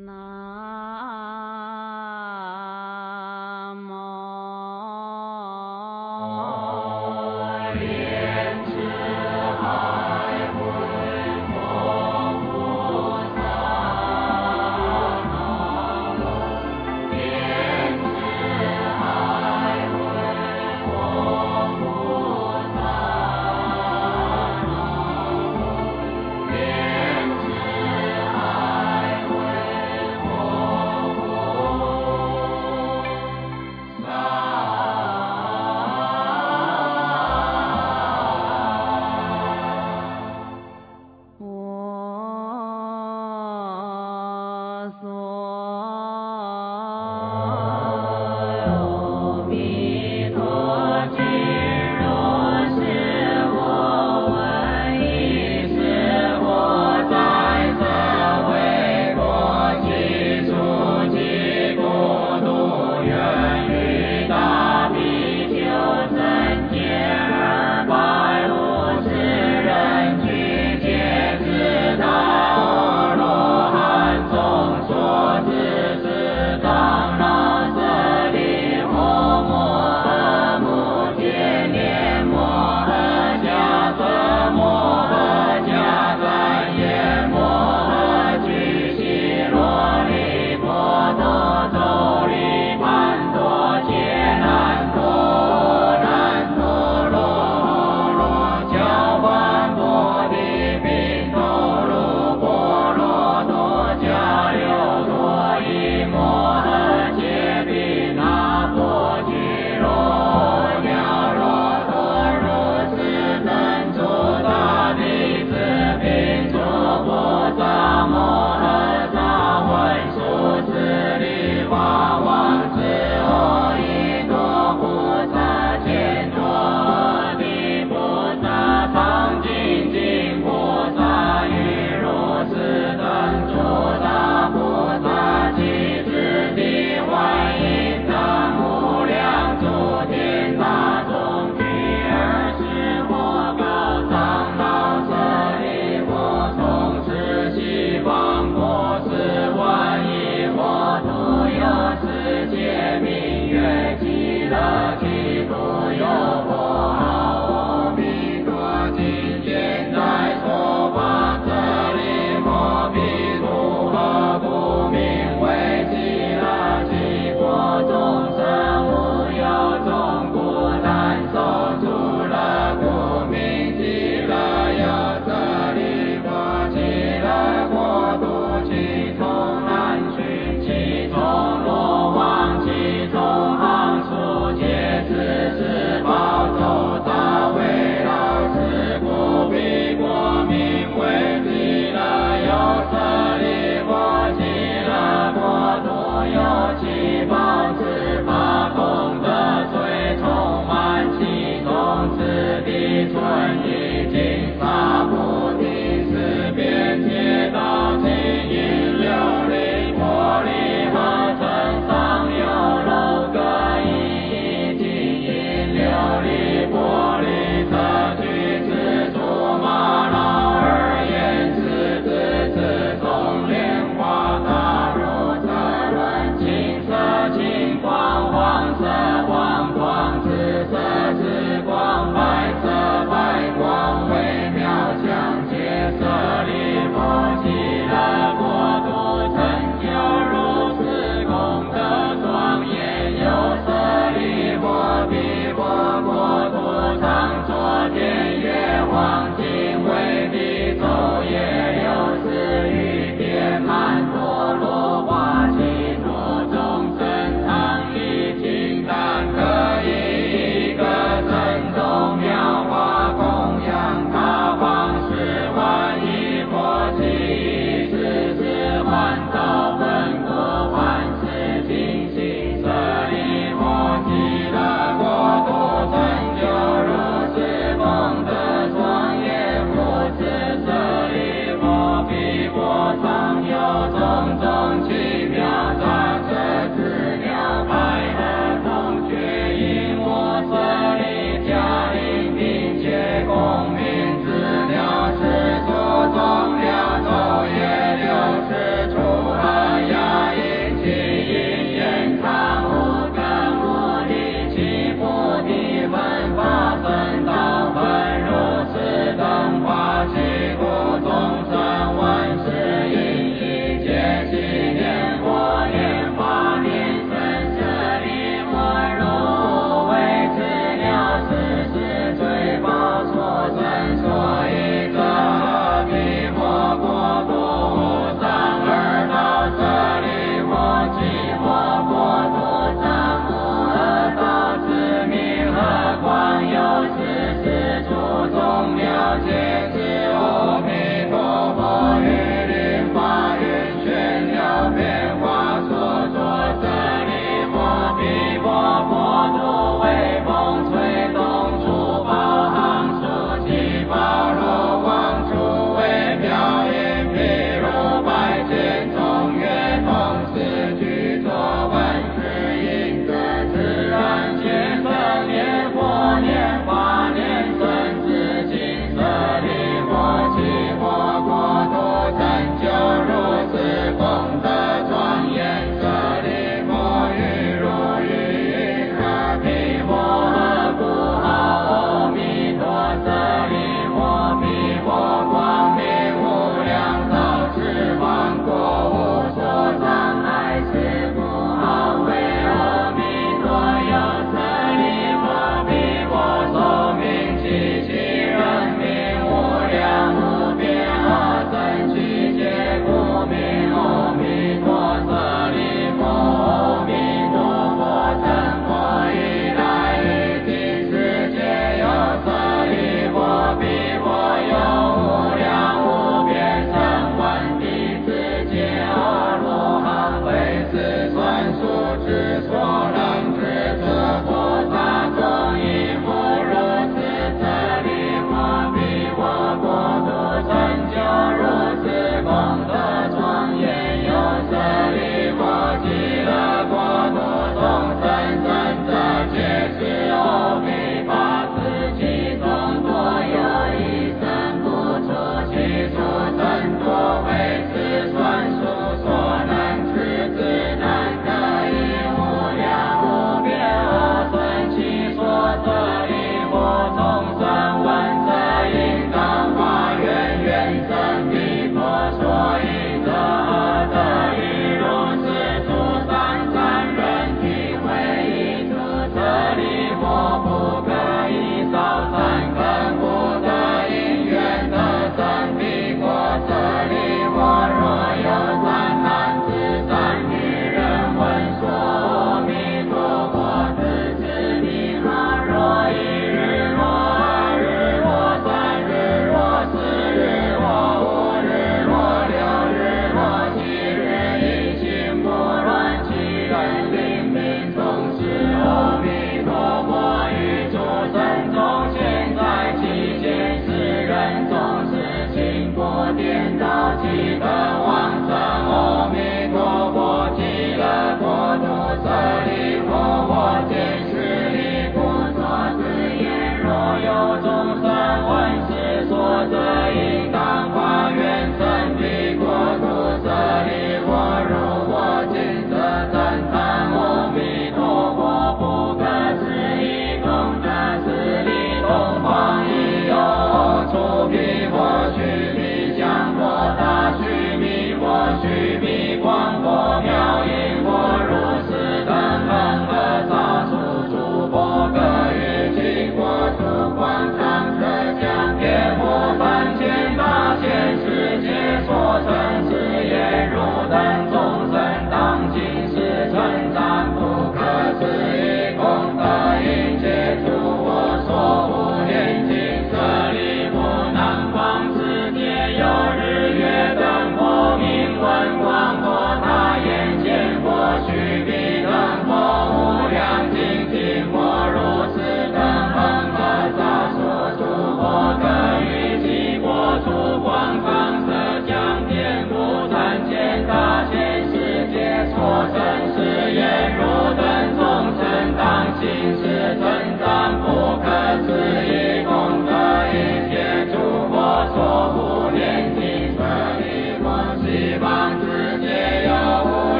南无莲池海会佛菩萨，南无莲池海会佛菩萨，南无莲池海会佛菩萨。我所有弥陀经，若是我闻一时，我在这为国际出击国度，愿与大比丘僧解250人俱皆知道阿罗汉众所知是当那舍利摩摩诃目犍连摩诃迦摄摩诃迦旃延摩诃居士罗利波多周利盘多揭难陀难陀罗罗交换波提宾陀卢波罗多迦留多依摩诃揭毗那波居罗鸟罗多如是等诸大弟子并诸菩萨摩诃萨文殊师利法王子阿逸多菩萨犍陀地菩萨常精进菩萨与如是等诸大菩萨及至地观音等无量诸天大众俱24佛告长老舍利弗，从此西方国是万亿佛土，有世界名曰极乐净土，有佛阿弥陀经，现在说法舍利弗彼土何不名为极乐净土？众生无有众故，但受诸乐故名极乐。有舍利弗，极乐国土，其从南巡，其从罗网，其从行数，皆是十宝周大围绕，是故彼国名为极乐。有舍利弗，极乐国土，有七宝十八功德水充满其中，此地存一金沙菩提，四边街道金银琉璃玻璃合成上有楼阁一金银琉璃玻璃特具此处玛瑙而言是之此种莲花大如车轮，青色青光，黄色黄光，紫色紫光，白色白光，微妙相接。舍利弗，极乐国土成就如是功德庄严。有舍利弗，彼佛国土常作天乐，黄金为地昼夜60余遍，曼陀罗花其土众生常以金丹各以一个珍重妙花供养他方10万亿佛器，40万道分国万世精行。舍利弗，极乐国土成就如是功德庄严，复次舍利弗，彼国常有种种奇妙杂色资料，百合孔雀银摩舍利迦陵，并且功名资料是所中了昼夜60处和雅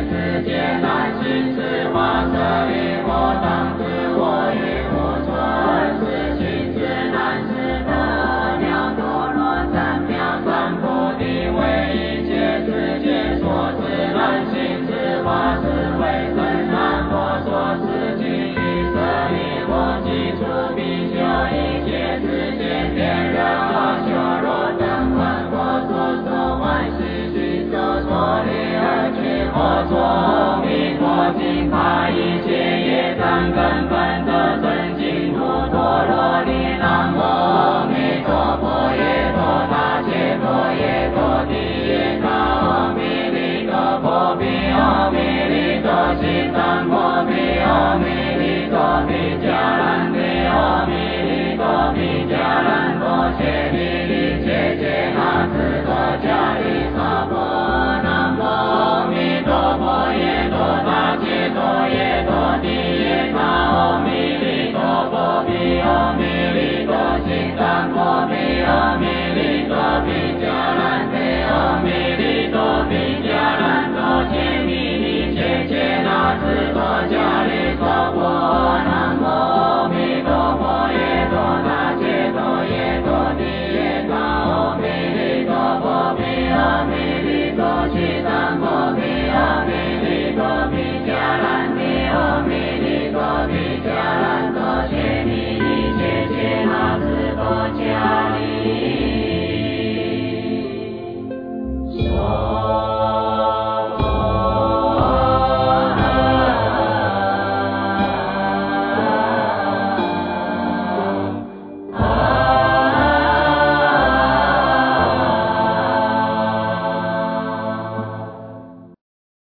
世界难行此法舍利我当知我于无存是行之难是得了多罗三藐三菩提为一切世界所知难行此法是为真难佛所示经以舍利我即出比丘一切世界天人阿修罗等闻我所说万事须受所利而去我作弥陀经法一切业障根本得真净土陀罗尼南无阿弥陀佛耶陀那切陀耶陀地耶那阿弥利多婆毗阿弥利多悉檀婆毗阿弥利多毗迦兰毗阿弥利多毗迦兰婆切利